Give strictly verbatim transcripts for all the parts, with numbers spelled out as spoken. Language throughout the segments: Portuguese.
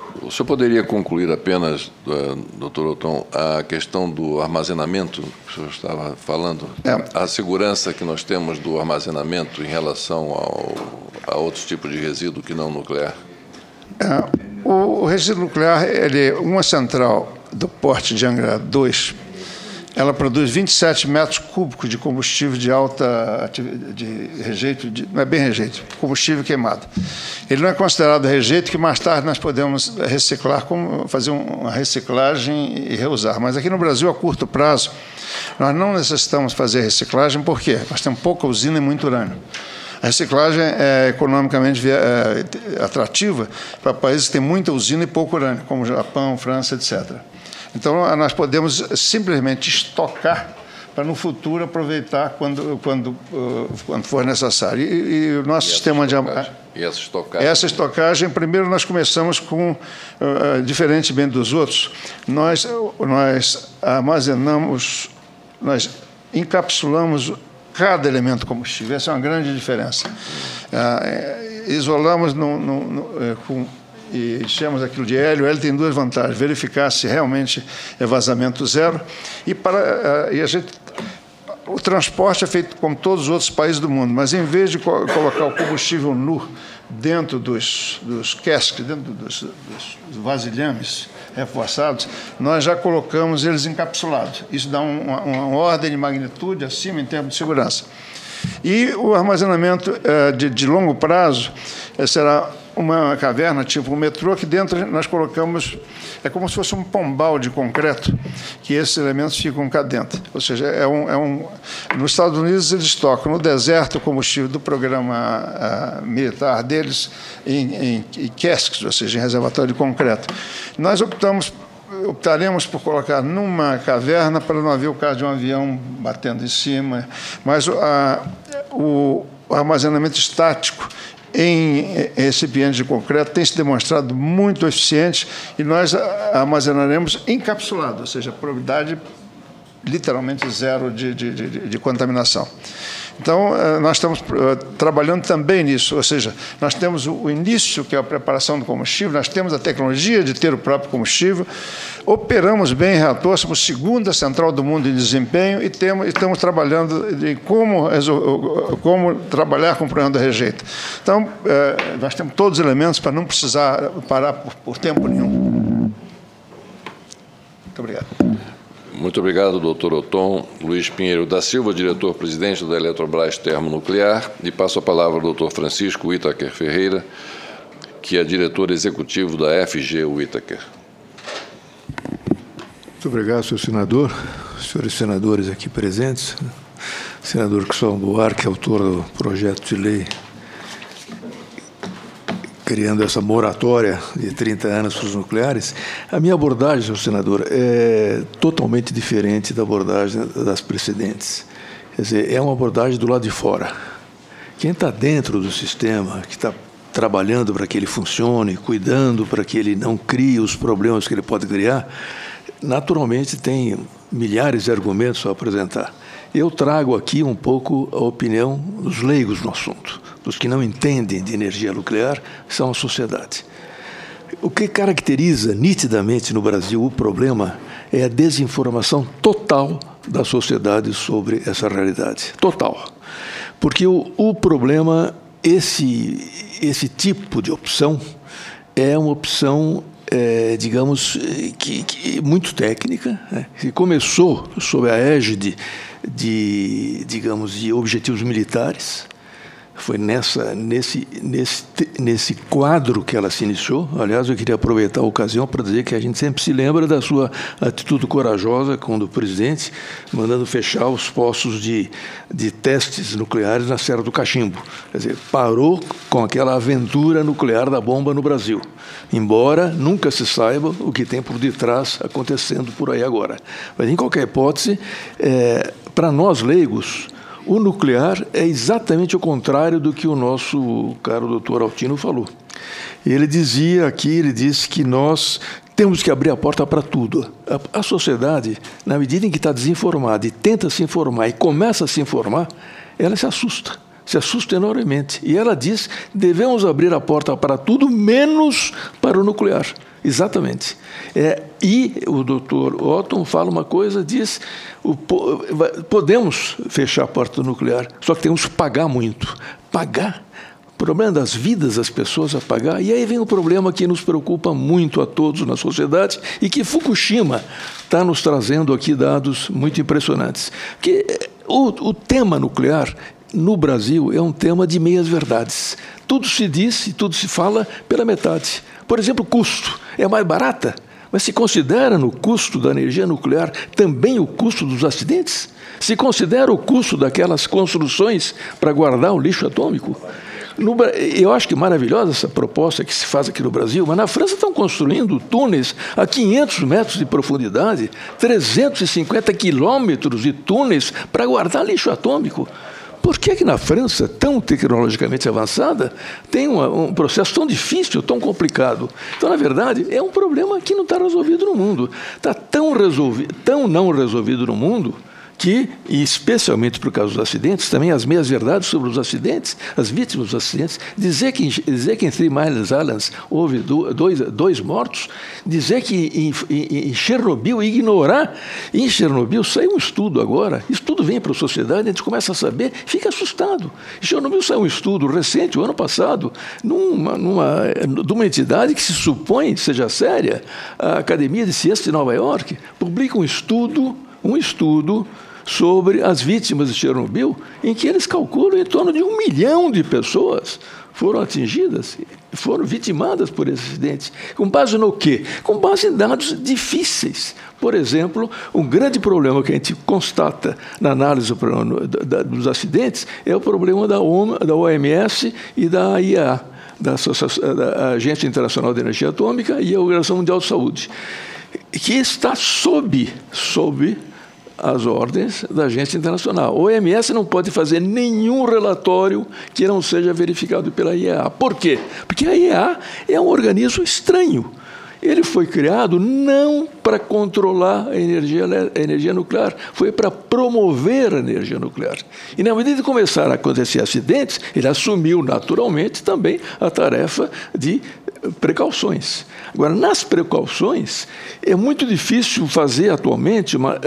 O senhor poderia concluir apenas, doutor Othon, a questão do armazenamento que o senhor estava falando? É. A segurança que nós temos do armazenamento em relação ao, a outros tipos de resíduo que não nuclear? É, o, o resíduo nuclear, ele, uma central do porte de Angra dois, ela produz vinte e sete metros cúbicos de combustível de alta de rejeito, de, não é bem rejeito, combustível queimado. Ele não é considerado rejeito, que mais tarde nós podemos reciclar, como fazer uma reciclagem e reusar. Mas aqui no Brasil, a curto prazo, nós não necessitamos fazer reciclagem, por quê? Nós temos pouca usina e muito urânio. A reciclagem é economicamente é, atrativa para países que têm muita usina e pouco urânio, como Japão, França, etcétera. Então, nós podemos simplesmente estocar para, no futuro, aproveitar quando, quando, quando for necessário. E, e o nosso e sistema de... E essa estocagem? Essa estocagem, primeiro, nós começamos com, uh, diferentemente dos outros, nós, nós armazenamos, nós encapsulamos cada elemento combustível. Essa é uma grande diferença. Uh, isolamos no, no, no, com... e chamamos aquilo de hélio. O hélio tem duas vantagens: verificar se realmente é vazamento zero, e, para, e a gente, o transporte é feito como todos os outros países do mundo, mas em vez de co colocar o combustível nu dentro dos, dos casks, dentro dos, dos vasilhames reforçados, nós já colocamos eles encapsulados. Isso dá um, uma, uma ordem de magnitude acima em termos de segurança. E o armazenamento eh, de, de longo prazo eh, será uma caverna, tipo um metrô, que dentro nós colocamos, é como se fosse um pombal de concreto, que esses elementos ficam cá dentro. Ou seja, é um, é um, nos Estados Unidos eles tocam no deserto o combustível do programa uh, militar deles em, em, em casks, ou seja, em reservatório de concreto. Nós optamos optaremos por colocar numa caverna para não haver o caso de um avião batendo em cima, mas a, o, o armazenamento estático em recipientes de concreto tem se demonstrado muito eficiente, e nós armazenaremos encapsulado, ou seja, probabilidade literalmente zero de, de, de, de contaminação. Então, nós estamos trabalhando também nisso, ou seja, nós temos o início, que é a preparação do combustível, nós temos a tecnologia de ter o próprio combustível, operamos bem em reator, somos a segunda central do mundo em desempenho, e temos, estamos trabalhando em como, como trabalhar com o problema do rejeito. Então, nós temos todos os elementos para não precisar parar por, por tempo nenhum. Muito obrigado. Muito obrigado, doutor Othon. Luiz Pinheiro da Silva, diretor-presidente da Eletrobras Termonuclear. E passo a palavra ao doutor Francisco Whittaker Ferreira, que é diretor executivo da F G Whittaker. Muito obrigado, senhor senador, senhores senadores aqui presentes, senador Cristóvão Buarque, autor do projeto de lei criando essa moratória de trinta anos para os nucleares. A minha abordagem, senhor senador, é totalmente diferente da abordagem das precedentes. Quer dizer, é uma abordagem do lado de fora. Quem está dentro do sistema, que está trabalhando para que ele funcione, cuidando para que ele não crie os problemas que ele pode criar, naturalmente tem milhares de argumentos a apresentar. Eu trago aqui um pouco a opinião dos leigos no assunto, dos que não entendem de energia nuclear, que são a sociedade. O que caracteriza nitidamente no Brasil o problema é a desinformação total da sociedade sobre essa realidade. Total. Porque o, o problema, esse, esse tipo de opção, é uma opção, é, digamos, que, que muito técnica, né? Que começou sob a égide de, digamos, de objetivos militares. Foi nessa, nesse, nesse, nesse quadro que ela se iniciou. Aliás, eu queria aproveitar a ocasião para dizer que a gente sempre se lembra da sua atitude corajosa quando o presidente, mandando fechar os postos de, de testes nucleares na Serra do Cachimbo. Quer dizer, parou com aquela aventura nuclear da bomba no Brasil, embora nunca se saiba o que tem por detrás acontecendo por aí agora. Mas, em qualquer hipótese, é, para nós leigos, o nuclear é exatamente o contrário do que o nosso caro doutor Altino falou. Ele dizia aqui, ele disse que nós temos que abrir a porta para tudo. A, a sociedade, na medida em que está desinformada e tenta se informar e começa a se informar, ela se assusta, se assusta enormemente. E ela diz que devemos abrir a porta para tudo, menos para o nuclear. Exatamente. É, e o doutor Otton fala uma coisa, diz, o, podemos fechar a porta do nuclear, só que temos que pagar muito. Pagar? O problema das vidas das pessoas a pagar. E aí vem o problema que nos preocupa muito a todos na sociedade e que Fukushima está nos trazendo aqui dados muito impressionantes. Que o, o tema nuclear no Brasil é um tema de meias-verdades. Tudo se diz e tudo se fala pela metade. Por exemplo, custo. É mais barata, mas se considera no custo da energia nuclear também o custo dos acidentes? Se considera o custo daquelas construções para guardar o lixo atômico? No, eu acho que maravilhosa essa proposta que se faz aqui no Brasil, mas na França estão construindo túneis a quinhentos metros de profundidade, trezentos e cinquenta quilômetros de túneis para guardar lixo atômico. Por que que na França, tão tecnologicamente avançada, tem uma, um processo tão difícil, tão complicado? Então, na verdade, é um problema que não está resolvido no mundo. Está tão, resolvi, tão não resolvido no mundo que, e especialmente por causa dos acidentes, também as meias-verdades sobre os acidentes, as vítimas dos acidentes, dizer que, dizer que em Three Mile Island houve dois, dois mortos, dizer que em, em, em Chernobyl, ignorar, em Chernobyl saiu um estudo agora, isso tudo vem para a sociedade, a gente começa a saber, fica assustado. Em Chernobyl saiu um estudo recente, o ano passado, numa, numa, numa entidade que se supõe seja séria, a Academia de Ciências de Nova York, publica um estudo, um estudo sobre as vítimas de Chernobyl, em que eles calculam em torno de um milhão de pessoas foram atingidas, foram vitimadas por esse acidente. Com base no quê? Com base em dados difíceis. Por exemplo, um grande problema que a gente constata na análise dos acidentes é o problema da O M S e da I A, da, da Agência Internacional de Energia Atômica e a Organização Mundial de Saúde, que está sob, sob as ordens da agência internacional. O O M S não pode fazer nenhum relatório que não seja verificado pela I E A. Por quê? Porque a I E A é um organismo estranho. Ele foi criado não para controlar a energia, a energia nuclear, foi para promover a energia nuclear. E, na medida que começaram a acontecer acidentes, ele assumiu naturalmente também a tarefa de precauções. Agora, nas precauções, é muito difícil fazer atualmente, uma,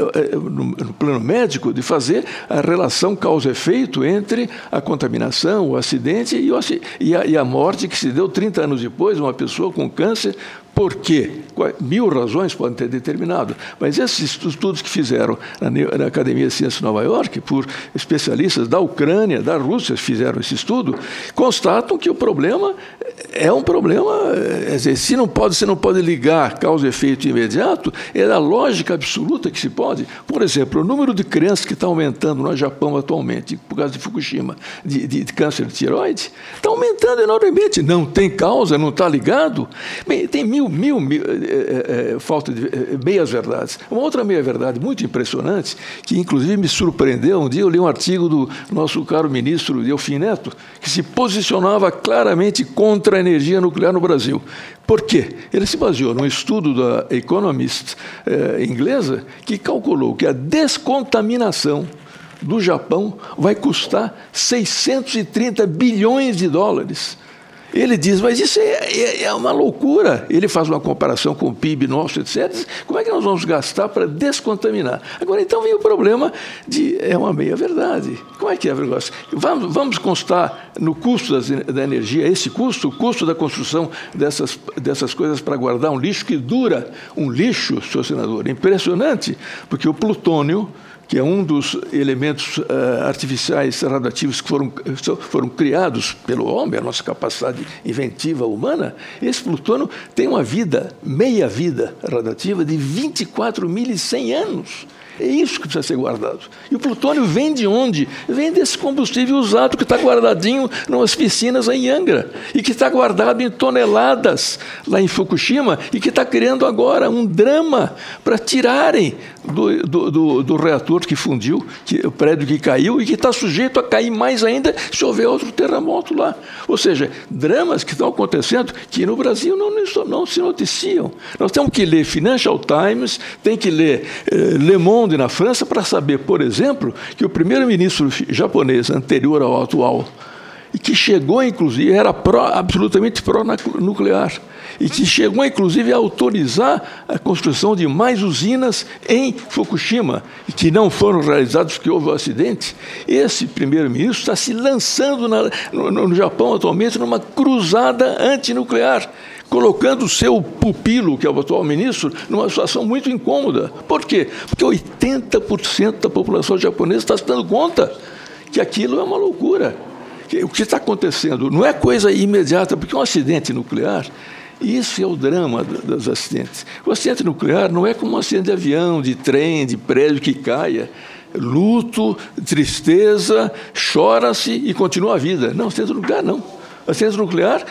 no plano médico, de fazer a relação causa-efeito entre a contaminação, o acidente e, o, e, a, e a morte que se deu trinta anos depois, uma pessoa com câncer. Por quê? Mil razões podem ter determinado, mas esses estudos que fizeram na Academia de Ciências de Nova York, por especialistas da Ucrânia, da Rússia, fizeram esse estudo, constatam que o problema é um problema, é dizer, se não pode, se não pode ligar causa e efeito imediato, é da lógica absoluta que se pode. Por exemplo, o número de crianças que está aumentando no Japão atualmente, por causa de Fukushima, de, de, de câncer de tireoide, está aumentando enormemente. Não tem causa, não está ligado. Bem, tem mil Mil, mil é, é, falta de é, meias-verdades. Uma outra meia-verdade muito impressionante, que inclusive me surpreendeu, um dia eu li um artigo do nosso caro ministro Delfim Neto, que se posicionava claramente contra a energia nuclear no Brasil. Por quê? Ele se baseou num estudo da Economist é, inglesa, que calculou que a descontaminação do Japão vai custar seiscentos e trinta bilhões de dólares. Ele diz, mas isso é, é, é uma loucura. Ele faz uma comparação com o P I B nosso, etcétera. Como é que nós vamos gastar para descontaminar? Agora, então, vem o problema de... É uma meia-verdade. Como é que é o negócio? Vamos, vamos constar no custo das, da energia, esse custo, o custo da construção dessas, dessas coisas para guardar um lixo que dura um lixo, senhor senador, impressionante, porque o plutônio, que é um dos elementos uh, artificiais radioativos que foram, foram criados pelo homem, a nossa capacidade inventiva humana, esse plutônio tem uma vida, meia-vida radioativa de vinte e quatro mil e cem anos. É isso que precisa ser guardado. E o plutônio vem de onde? Vem desse combustível usado que está guardadinho nas piscinas em Angra e que está guardado em toneladas lá em Fukushima e que está criando agora um drama para tirarem do, do, do, do reator que fundiu, que, o prédio que caiu e que está sujeito a cair mais ainda se houver outro terremoto lá. Ou seja, dramas que estão acontecendo que no Brasil não, não se noticiam. Nós temos que ler Financial Times, tem que ler eh, Le Monde na França para saber, por exemplo, que o primeiro-ministro japonês anterior ao atual, e que chegou, inclusive, era pró, absolutamente pró-nuclear, e que chegou, inclusive, a autorizar a construção de mais usinas em Fukushima, e que não foram realizadas porque houve um acidente. Esse primeiro-ministro está se lançando na, no, no Japão, atualmente, numa cruzada antinuclear, colocando o seu pupilo, que é o atual ministro, numa situação muito incômoda. Por quê? Porque oitenta por cento da população japonesa está se dando conta que aquilo é uma loucura. O que está acontecendo não é coisa imediata, porque um acidente nuclear, isso é o drama dos acidentes. O acidente nuclear não é como um acidente de avião, de trem, de prédio que caia. Luto, tristeza, chora-se e continua a vida. Não, acidente nuclear não. O acidente nuclear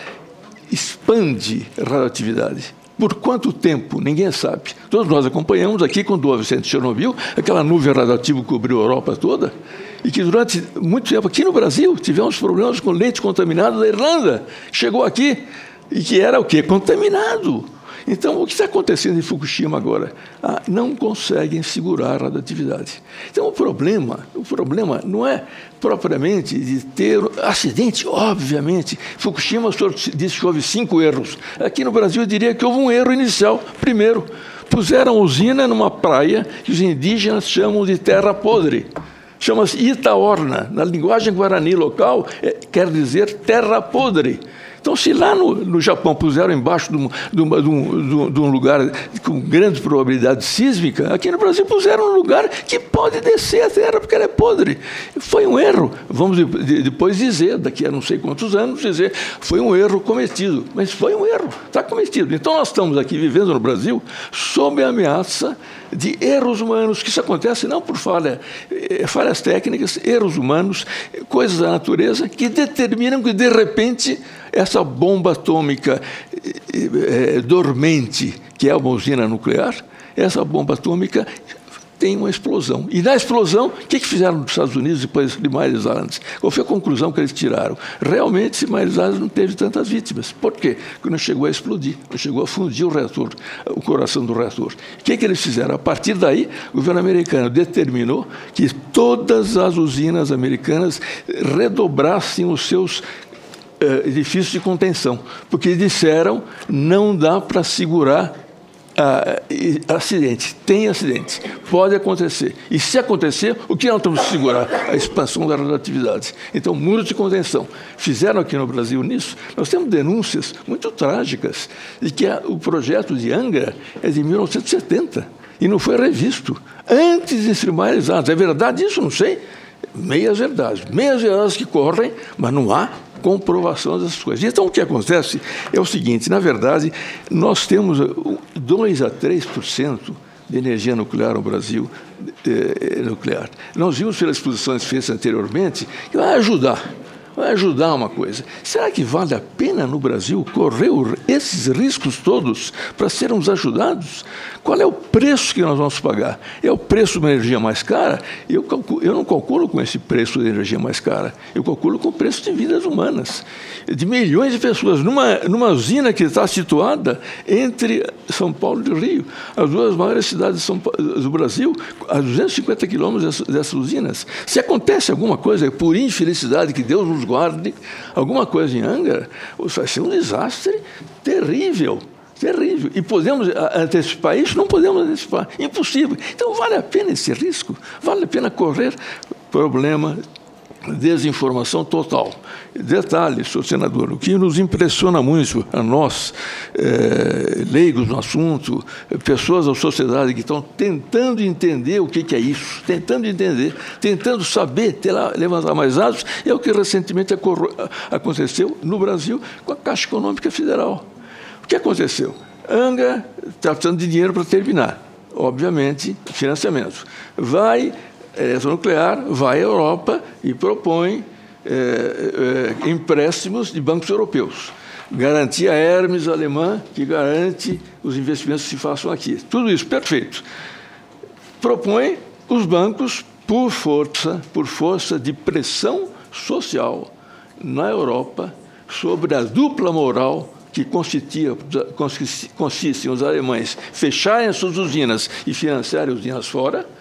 expande a radioatividade. Por quanto tempo? Ninguém sabe. Todos nós acompanhamos aqui, quando houve o acidente de Chernobyl, aquela nuvem radioativa cobriu a Europa toda, e que durante muito tempo, aqui no Brasil, tivemos problemas com leite contaminado da Irlanda. Chegou aqui, e que era o quê? Contaminado. Então, o que está acontecendo em Fukushima agora? Ah, não conseguem segurar a radioatividade. Então, o problema, o problema não é propriamente de ter acidente, obviamente. Fukushima, o senhor disse que houve cinco erros. Aqui no Brasil, eu diria que houve um erro inicial. Primeiro, puseram usina numa praia que os indígenas chamam de terra podre. Chama-se Itaorna. Na linguagem guarani local, é, quer dizer terra podre. Então, se lá no, no Japão puseram embaixo de um, de, uma, de, um, de um lugar com grande probabilidade sísmica, aqui no Brasil puseram um lugar que pode descer a terra, porque ela é podre. Foi um erro. Vamos de, depois dizer, daqui a não sei quantos anos, dizer foi um erro cometido. Mas foi um erro, está cometido. Então, nós estamos aqui vivendo no Brasil sob a ameaça de erros humanos, que isso acontece não por falha, falhas técnicas, erros humanos, coisas da natureza que determinam que, de repente, essa bomba atômica é, dormente, que é uma usina nuclear, essa bomba atômica tem uma explosão. E na explosão, o que, que fizeram nos Estados Unidos depois de Marshall Islands? Qual foi a conclusão que eles tiraram? Realmente, Marshall Islands não teve tantas vítimas. Por quê? Porque não chegou a explodir, não chegou a fundir o reator, o coração do reator. O que, que eles fizeram? A partir daí, o governo americano determinou que todas as usinas americanas redobrassem os seus eh, edifícios de contenção, porque disseram não dá para segurar Ah, acidente, tem acidente, pode acontecer. E se acontecer, o que nós temos que segurar? A expansão da radioatividade. Então, muros de contenção. Fizeram aqui no Brasil nisso. Nós temos denúncias muito trágicas de que a, o projeto de Angra é de mil novecentos e setenta e não foi revisto. Antes de se Marshall. É verdade isso? Não sei. Meias verdades. Meias verdades que correm, mas não há comprovação dessas coisas. Então, o que acontece é o seguinte, na verdade, nós temos dois a três por cento de energia nuclear no Brasil, eh, nuclear. Nós vimos pelas exposições feitas anteriormente que vai ajudar, vai ajudar uma coisa. Será que vale a pena no Brasil correr esses riscos todos para sermos ajudados? Qual é o preço que nós vamos pagar? É o preço de uma energia mais cara? Eu, calculo, eu não calculo com esse preço de energia mais cara. Eu calculo com o preço de vidas humanas, de milhões de pessoas, numa, numa usina que está situada entre São Paulo e Rio, as duas maiores cidades de São Paulo, do Brasil, a duzentos e cinquenta quilômetros dessas, dessas usinas. Se acontece alguma coisa, por infelicidade, que Deus nos guarde, alguma coisa em Angra, vai ser um desastre terrível. Terrível. E podemos antecipar isso? Não podemos antecipar. Impossível. Então, vale a pena esse risco? Vale a pena correr? Problema, desinformação total. Detalhe, senhor senador, o que nos impressiona muito a nós, é, leigos no assunto, pessoas da sociedade que estão tentando entender o que, que é isso, tentando entender, tentando saber, ter lá, levantar mais dados, é o que recentemente aconteceu no Brasil com a Caixa Econômica Federal. O que aconteceu? Angra está precisando de dinheiro para terminar. Obviamente, financiamento. Vai, eletronuclear, vai à Europa e propõe é, é, empréstimos de bancos europeus. Garantia Hermes alemã, que garante os investimentos que se façam aqui. Tudo isso, perfeito. Propõe os bancos, por força, por força de pressão social na Europa, sobre a dupla moral que consistia, consistia em os alemães fecharem as suas usinas e financiarem usinas fora,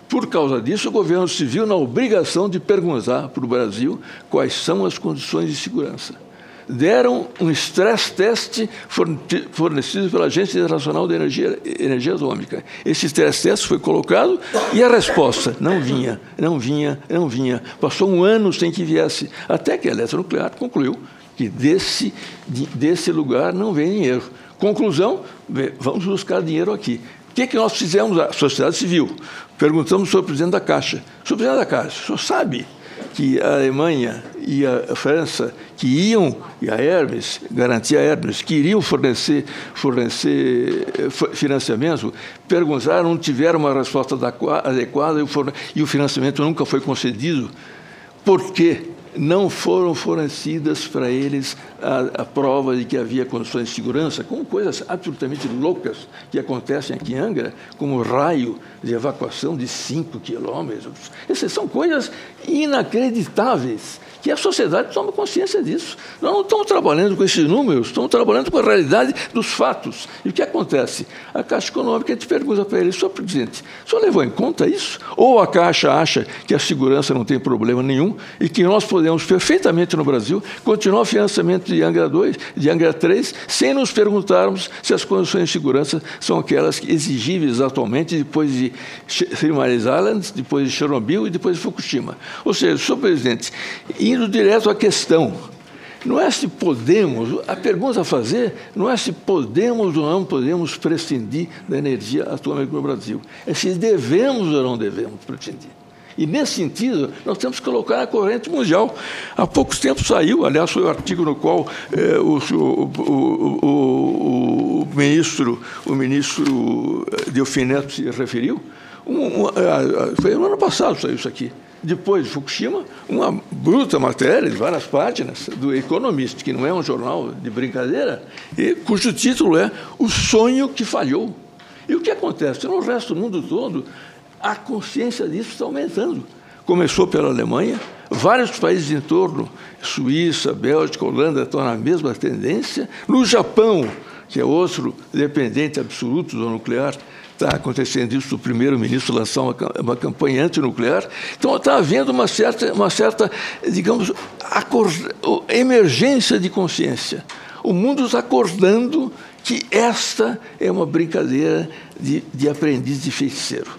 Por causa disso, o governo se viu na obrigação de perguntar para o Brasil quais são as condições de segurança. Deram um stress test fornecido pela Agência Internacional de Energia, Energia Atômica. Esse stress test foi colocado e a resposta não vinha, não vinha, não vinha. Passou um ano sem que viesse, até que a Eletronuclear concluiu que desse, desse lugar não vem dinheiro. Conclusão, vamos buscar dinheiro aqui. O que, que nós fizemos? A sociedade civil. Perguntamos sobre o presidente da Caixa. Sobre o presidente da Caixa, o senhor sabe que a Alemanha e a França, que iam, e a Hermes, garantia a Hermes, que iriam fornecer, fornecer financiamento, perguntaram, não tiveram uma resposta adequada e o financiamento nunca foi concedido. Por quê? Não foram fornecidas para eles a, a prova de que havia condições de segurança, como coisas absolutamente loucas que acontecem aqui em Angra, como raio de evacuação de cinco quilômetros. Essas são coisas inacreditáveis, que a sociedade toma consciência disso. Nós não estamos trabalhando com esses números, estamos trabalhando com a realidade dos fatos. E o que acontece? A Caixa Econômica, a gente pergunta para ele, senhor presidente, o senhor levou em conta isso? Ou a Caixa acha que a segurança não tem problema nenhum e que nós podemos perfeitamente no Brasil continuar o financiamento de Angra dois, de Angra três, sem nos perguntarmos se as condições de segurança são aquelas exigíveis atualmente depois de Three Mile Island, depois de Chernobyl e depois de Fukushima. Ou seja, senhor presidente, indo direto à questão, não é se podemos, a pergunta a fazer não é se podemos ou não podemos prescindir da energia atômica no Brasil, é se devemos ou não devemos prescindir. E, nesse sentido, nós temos que colocar a corrente mundial. Há pouco tempo saiu, aliás, foi o artigo no qual eh, o, o, o, o, ministro, o ministro Delfim Neto se referiu. Um, um, foi no ano passado saiu isso aqui. Depois de Fukushima, uma bruta matéria de várias páginas do Economist, que não é um jornal de brincadeira, e cujo título é O Sonho que Falhou. E o que acontece? No resto do mundo todo, a consciência disso está aumentando. Começou pela Alemanha, vários países em torno, Suíça, Bélgica, Holanda, estão na mesma tendência. No Japão, que é outro dependente absoluto do nuclear, está acontecendo isso, o primeiro-ministro lançar uma, uma campanha antinuclear. Então, está havendo uma certa, uma certa digamos, acorda, emergência de consciência. O mundo está acordando que esta é uma brincadeira de, de aprendiz de feiticeiro.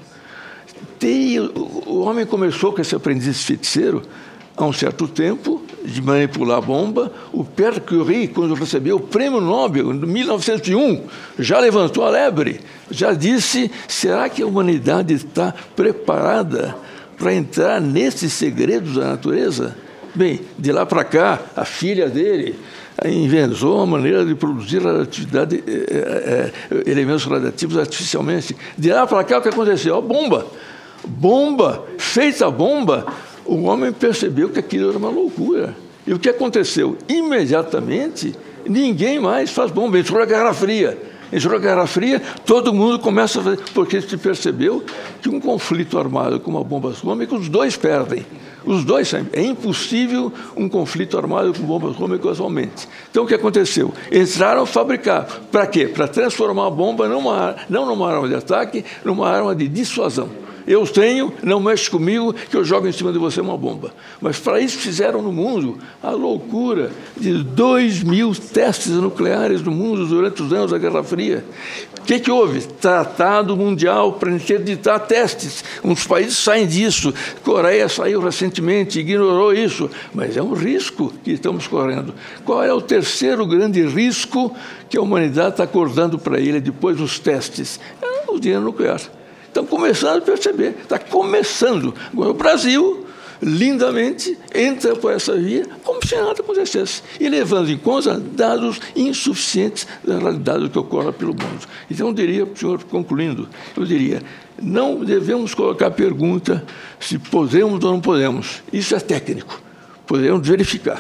Tem, o homem começou com esse aprendiz de feiticeiro há um certo tempo, de manipular a bomba. O Pierre Curie, quando recebeu o prêmio Nobel, em mil novecentos e um, já levantou a lebre, já disse, será que a humanidade está preparada para entrar nesses segredos da natureza? Bem, de lá para cá, a filha dele inventou uma maneira de produzir radioatividade, é, é, elementos radioativos artificialmente. De lá para cá, o que aconteceu? A bomba. Bomba, feita a bomba, o homem percebeu que aquilo era uma loucura. E o que aconteceu? Imediatamente, ninguém mais faz bomba. Entrou a Guerra Fria. Entrou a Guerra Fria, todo mundo começa a fazer... Porque se percebeu que um conflito armado com uma bomba atômica, os dois perdem. Os dois, é impossível um conflito armado com bombas atômicas atualmente. Então, o que aconteceu? Entraram a fabricar. Para quê? Para transformar a bomba numa, não numa arma de ataque, numa arma de dissuasão. Eu tenho, não mexe comigo, que eu jogo em cima de você uma bomba. Mas para isso fizeram no mundo a loucura de dois mil testes nucleares no mundo durante os anos da Guerra Fria. O que, que houve? Tratado mundial para interditar testes. Uns países saem disso. Coreia saiu recentemente, ignorou isso. Mas é um risco que estamos correndo. Qual é o terceiro grande risco que a humanidade está acordando para ele depois dos testes? É o dinheiro nuclear. Estão começando a perceber, está começando. Agora, o Brasil, lindamente, entra por essa via como se nada acontecesse, e levando em conta dados insuficientes da realidade do que ocorre pelo mundo. Então, eu diria, senhor, concluindo, eu diria, não devemos colocar a pergunta se podemos ou não podemos. Isso é técnico, podemos verificar.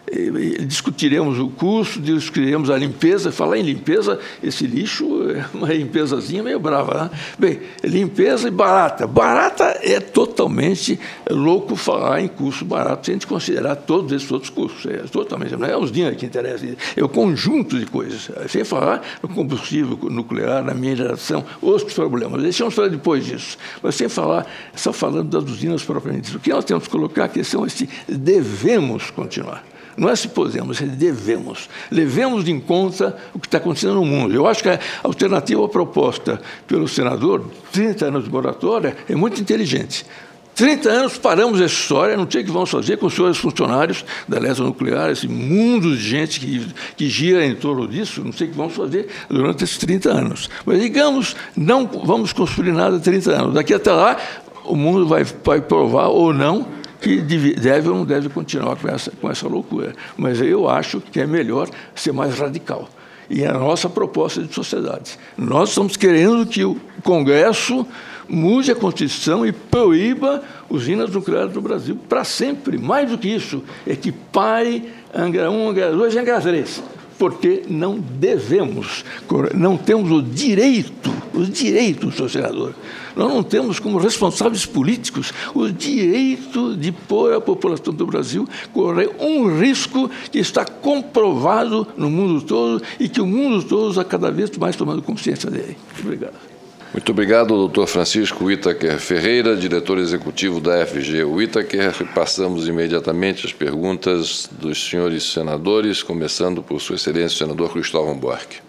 discutiremos o custo, discutiremos a limpeza. Falar em limpeza, esse lixo é uma limpezazinha meio brava, né? Bem, limpeza e barata. Barata é totalmente louco falar em custo barato, se a gente considerar todos esses outros custos. É totalmente, não é os dinheiros que interessam, é o conjunto de coisas. Sem falar no combustível nuclear, na mineração, outros problemas. Deixamos falar depois disso. Mas sem falar, só falando das usinas propriamente. O que nós temos que colocar a questão é se devemos continuar. Não é se podemos, é devemos. Levemos em conta o que está acontecendo no mundo. Eu acho que a alternativa proposta pelo senador, trinta anos de moratória, é muito inteligente. trinta anos, paramos essa história, não sei o que vamos fazer com os senhores funcionários da eletronuclear, esse mundo de gente que, que gira em torno disso, não sei o que vamos fazer durante esses trinta anos. Mas, digamos, não vamos construir nada em trinta anos. Daqui até lá, o mundo vai, vai provar ou não que deve ou não deve continuar com essa, com essa loucura. Mas eu acho que é melhor ser mais radical. E é a nossa proposta de sociedade. Nós estamos querendo que o Congresso mude a Constituição e proíba usinas nucleares no Brasil para sempre. Mais do que isso, é que pare Angra um, Angra dois e Angra três. Porque não devemos, não temos o direito, o direito, senhor senador, nós não temos como responsáveis políticos o direito de pôr a população do Brasil correr um risco que está comprovado no mundo todo e que o mundo todo está cada vez mais tomando consciência dele. Obrigado. Muito obrigado, doutor Francisco Whittaker Ferreira, diretor executivo da F G Whittaker. Passamos imediatamente as perguntas dos senhores senadores, começando por Sua Excelência o senador Cristóvão Buarque.